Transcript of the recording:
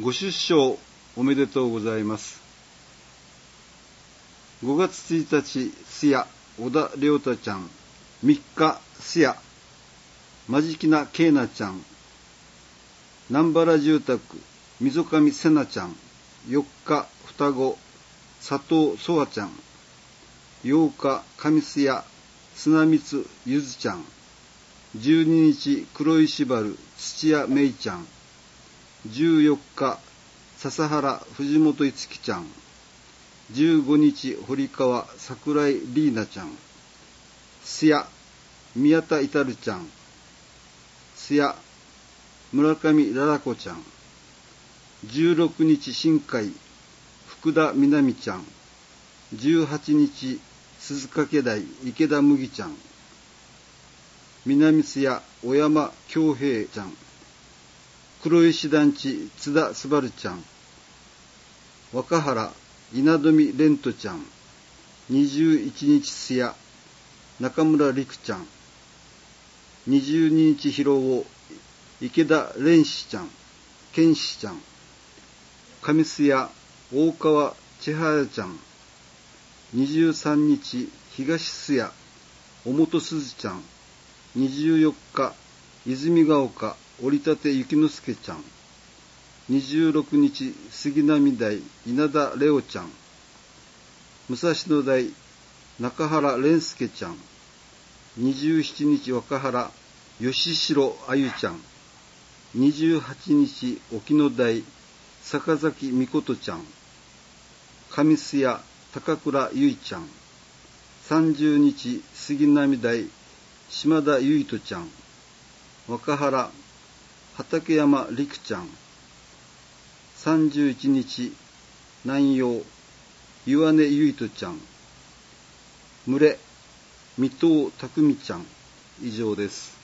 ご出生おめでとうございます。5月1日、すや、小田亮太ちゃん。3日、すや、まじきなけいなちゃん。南原住宅、溝上せなちゃん。4日、双子、佐藤そわちゃん。8日、上須谷、砂光ゆずちゃん。12日、黒石原、土屋めいちゃん。14日、笹原藤本いつきちゃん。15日、堀川桜井里奈ちゃん。すや、宮田いたるちゃん。すや、村上ららこちゃん。16日、新海福田みなみちゃん。18日、鈴掛台池田麦ちゃん。南津屋小山京平ちゃん。黒石団地津田すばるちゃん。若原稲富蓮人ちゃん。21日すや中村陸ちゃん。22日広尾池田蓮子ちゃん。健子ちゃん。上須谷大川千早ちゃん。23日東須谷尾本すずちゃん。24日泉ヶ丘折立幸之助ちゃん。26日杉並台稲田レオちゃん。武蔵野台中原蓮介ちゃん。27日若原吉代あゆちゃん。28日沖野台坂崎美琴ちゃん。上須谷高倉ゆいちゃん。30日杉並台島田ゆいとちゃん。若原畠山陸ちゃん。31日南陽岩根ゆいとちゃん。群れ水戸匠ちゃん。以上です。